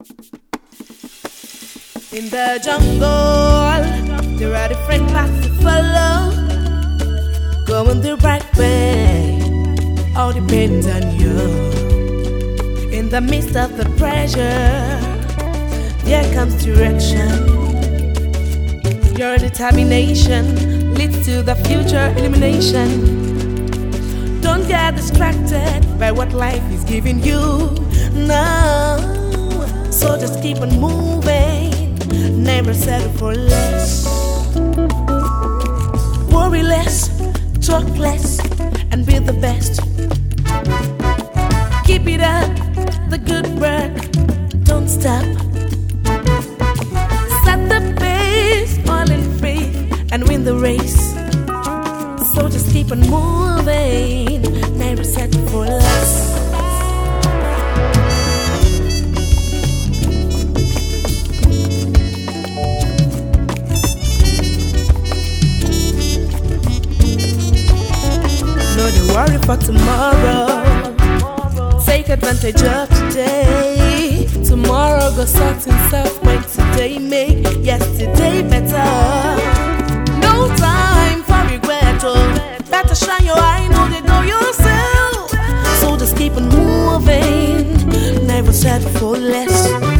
In the jungle, there are different paths to follow. Going the right way, all depends on you. In the midst of the pressure, there comes direction. Your determination leads to the future illumination. Don't get distracted by what life is giving you. No, so just keep on moving. Never settle for less. Worry less, talk less, and be the best. Keep it up, the good work, don't stop. Set the pace, all in faith, and win the race. So just keep on moving, never settle for less. Don't worry for tomorrow. Take advantage of today. Tomorrow go sort himself when today make yesterday better. No time for regret. Oh, better shine your eye, know they know yourself. So just keep on moving. Never settle for less.